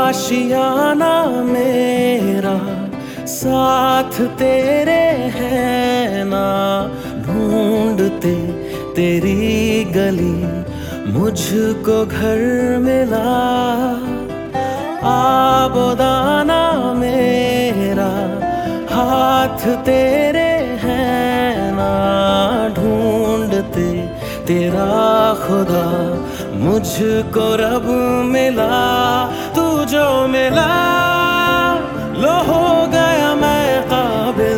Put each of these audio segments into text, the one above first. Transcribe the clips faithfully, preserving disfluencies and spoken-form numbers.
आशियाना मेरा साथ तेरे है ना, ढूंढते तेरी गली मुझको घर मिला। आबोदाना मेरा हाथ तेरे है ना, ढूंढते तेरा खुदा मुझको रब मिला। तू जो मिला लो हो गया मैं काबिल,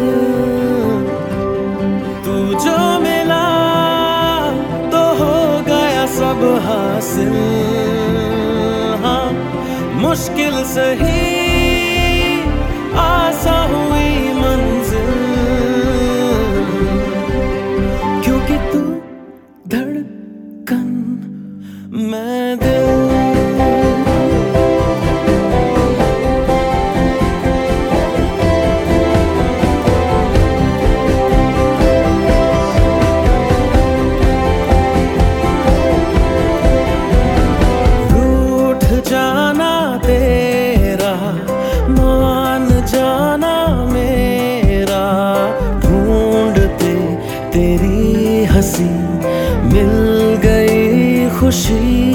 तू जो मिला तो हो गया सब हासिल। हाँ मुश्किल सही आसा हुई मंजिल, क्योंकि तू धड़कन मैं दिल। जाना तेरा मान जाना मेरा, ढूंढते तेरी हंसी मिल गई खुशी।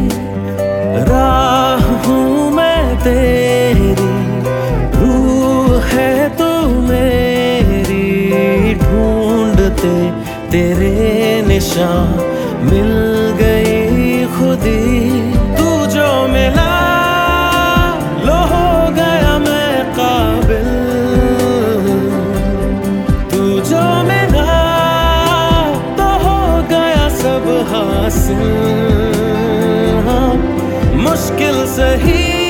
राह हूँ मैं तेरी, रूह है तू मेरी, ढूंढते तेरे निशान मिल गई खुदी। जो मिला लो हो गया मैं काबिल, तू जो मिला तो हो गया सब हासिल। हाँ मुश्किल सही